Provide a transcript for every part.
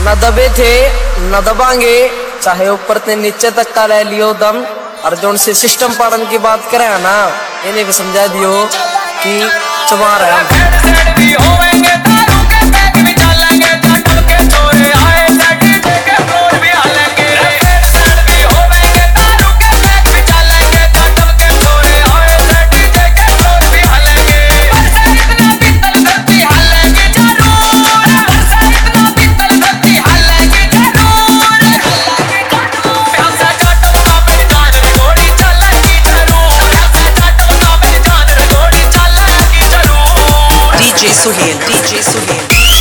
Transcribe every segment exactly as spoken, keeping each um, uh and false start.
न दबे थे न दबाएंगे, चाहे ऊपर से नीचे तक का ले लियो दम। और जो से सिस्टम पाड़न की बात करें ना, इन्हें भी समझा दियो कि चबा रहे Suhail, D J Suhail.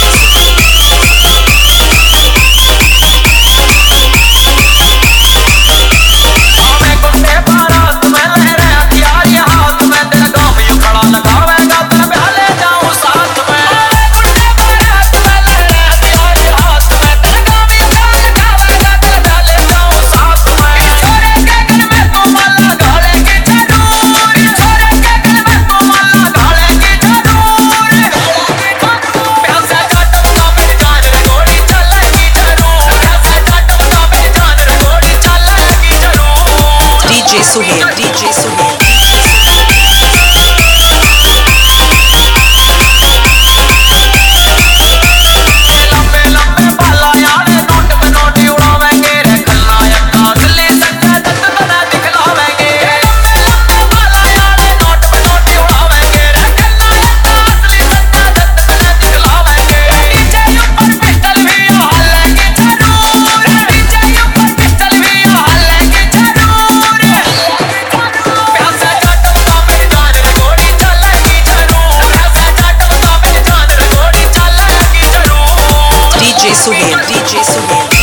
Suhail, D J Suhail. D J Suhail, D J Suhail.